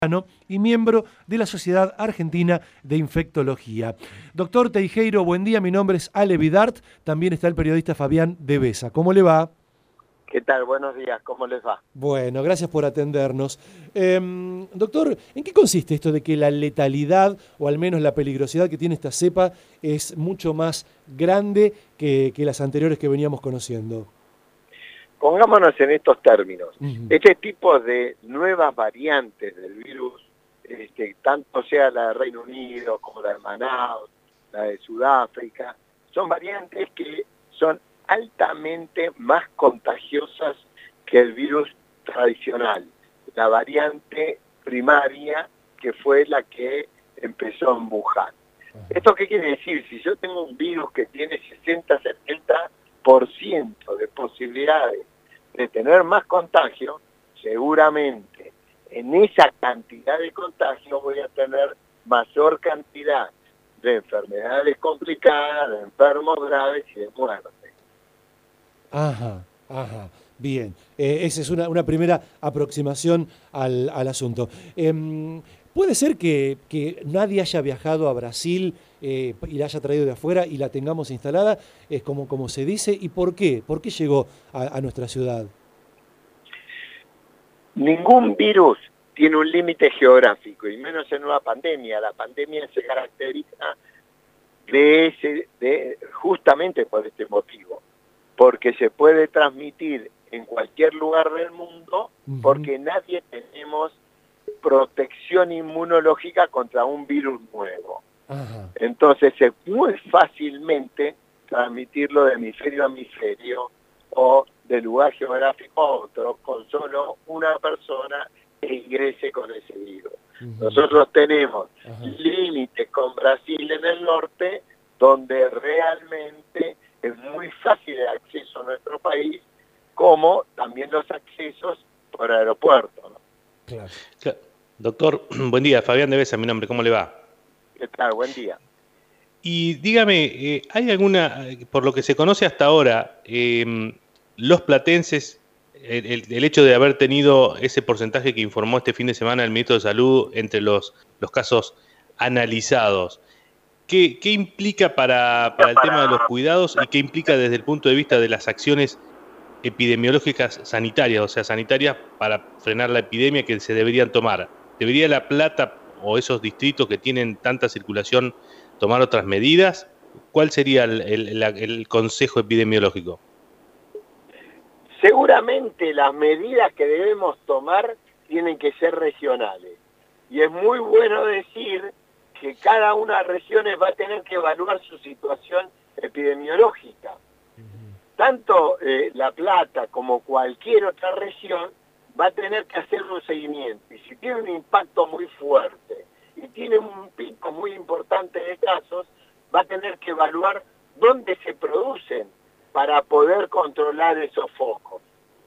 y miembro de la Sociedad Argentina de Infectología. Doctor Teijeiro, buen día, mi nombre es Ale Vidart, también está el periodista Fabián Devesa. ¿Cómo le va? ¿Qué tal? Buenos días, ¿cómo les va? Bueno, gracias por atendernos. Doctor, ¿en qué consiste esto de que la letalidad, o al menos la peligrosidad que tiene esta cepa, es mucho más grande que las anteriores que veníamos conociendo? Pongámonos en estos términos. Ujú. Este tipo de nuevas variantes del virus, tanto sea la de Reino Unido como la de Manaus, la de Sudáfrica, son variantes que son altamente más contagiosas que el virus tradicional. La variante primaria, que fue la que empezó en Wuhan. ¿Esto qué quiere decir? Si yo tengo un virus que tiene 60-70% de posibilidades de tener más contagio, seguramente en esa cantidad de contagio voy a tener mayor cantidad de enfermedades complicadas, de enfermos graves y de muerte. Ajá, ajá, bien. Esa es una primera aproximación al asunto. ¿Puede ser que nadie haya viajado a Brasil y la haya traído de afuera y la tengamos instalada, como se dice? ¿Y por qué? ¿Por qué llegó a nuestra ciudad? Ningún virus tiene un límite geográfico, y menos en una pandemia. La pandemia se caracteriza justamente por este motivo, porque se puede transmitir en cualquier lugar del mundo, Ujú. porque nadie tenemos protección inmunológica contra un virus nuevo. Ajá. Entonces es muy fácilmente transmitirlo de hemisferio a hemisferio o de lugar geográfico a otro con solo una persona que ingrese con ese virus. Ujú. Nosotros tenemos Ajá. límites con Brasil en el norte, donde realmente es muy fácil el acceso a nuestro país, como también los accesos por aeropuerto, ¿no? Claro. Doctor, buen día, Fabián Devesa, mi nombre, ¿cómo le va? ¿Qué tal? Buen día. Y dígame, ¿hay alguna, por lo que se conoce hasta ahora, los platenses, el hecho de haber tenido ese porcentaje que informó este fin de semana el ministro de Salud entre los casos analizados, ¿qué implica para el tema de los cuidados y qué implica desde el punto de vista de las acciones epidemiológicas sanitarias, o sea, sanitarias para frenar la epidemia que se deberían tomar? ¿Debería La Plata o esos distritos que tienen tanta circulación tomar otras medidas? ¿Cuál sería el consejo epidemiológico? Seguramente las medidas que debemos tomar tienen que ser regionales. Y es muy bueno decir que cada una de las regiones va a tener que evaluar su situación epidemiológica. Tanto La Plata como cualquier otra región va a tener que hacer un seguimiento. Y si tiene un impacto muy fuerte y tiene un pico muy importante de casos, va a tener que evaluar dónde se producen para poder controlar esos focos.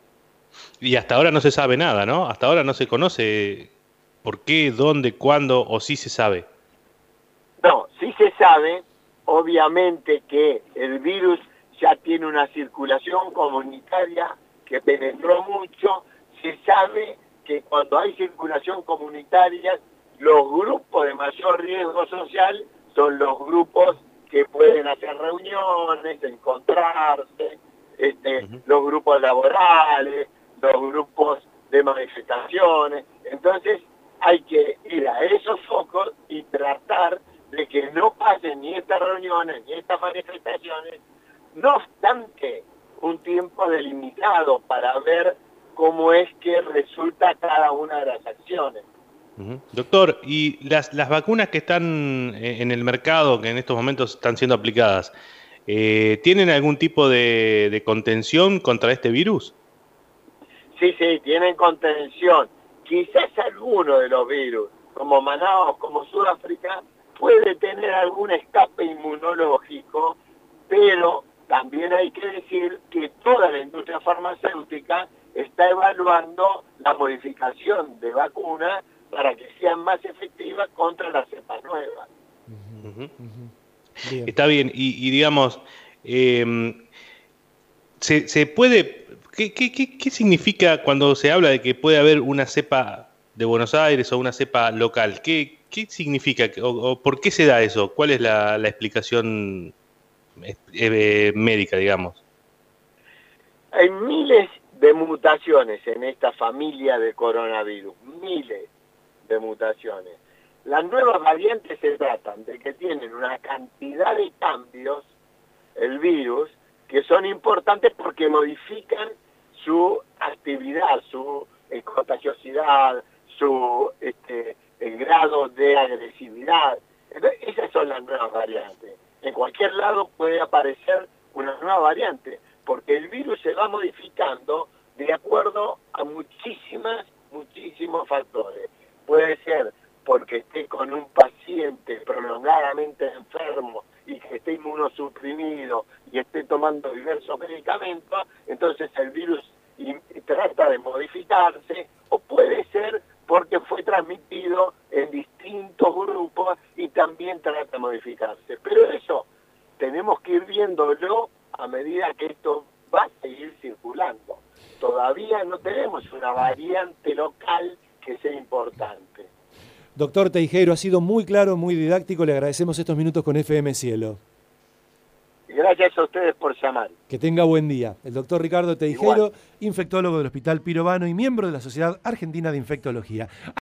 Y hasta ahora no se sabe nada, ¿no? Hasta ahora no se conoce por qué, dónde, cuándo, o sí se sabe. No, sí se sabe, obviamente, que el virus ya tiene una circulación comunitaria que penetró mucho. Se sabe que cuando hay circulación comunitaria, los grupos de mayor riesgo social son los grupos que pueden hacer reuniones, encontrarse, los grupos laborales, los grupos de manifestaciones. Entonces hay que ir a esos focos y tratar de que no pasen ni estas reuniones ni estas manifestaciones, no obstante un tiempo delimitado para ver cómo es que resulta cada una de las acciones. Doctor, ¿y las vacunas que están en el mercado, que en estos momentos están siendo aplicadas, tienen algún tipo de contención contra este virus? Sí, tienen contención. Quizás alguno de los virus, como Manaus, como Sudáfrica, puede tener algún escape inmunológico, pero también hay que decir que toda la industria farmacéutica está evaluando la modificación de vacunas para que sean más efectivas contra las cepas nuevas. Bien. Está bien, y digamos, se puede, ¿qué significa cuando se habla de que puede haber una cepa de Buenos Aires o una cepa local. ¿Qué significa o por qué se da eso? ¿Cuál es la explicación médica, digamos? Hay miles de mutaciones en esta familia de coronavirus, miles de mutaciones. Las nuevas variantes se tratan de que tienen una cantidad de cambios, el virus, que son importantes porque modifican su actividad, su contagiosidad, el grado de agresividad. Entonces, esas son las nuevas variantes. En cualquier lado puede aparecer una nueva variante, porque el virus se va modificando de acuerdo a muchísimos factores. Puede ser porque esté con un paciente prolongadamente enfermo y que esté inmunosuprimido y esté tomando diversos medicamentos, entonces el virus trata de modificarse, o puede ser porque fue transmitido en distintos grupos y también trata de modificarse. Pero eso tenemos que ir viéndolo a medida que esto va a seguir circulando. Todavía no tenemos una variante local que sea importante. Doctor Teijeiro, ha sido muy claro, muy didáctico. Le agradecemos estos minutos con FM Cielo. Gracias a ustedes por llamar. Que tenga buen día. El doctor Ricardo Teijeiro, infectólogo del Hospital Pirovano y miembro de la Sociedad Argentina de Infectología.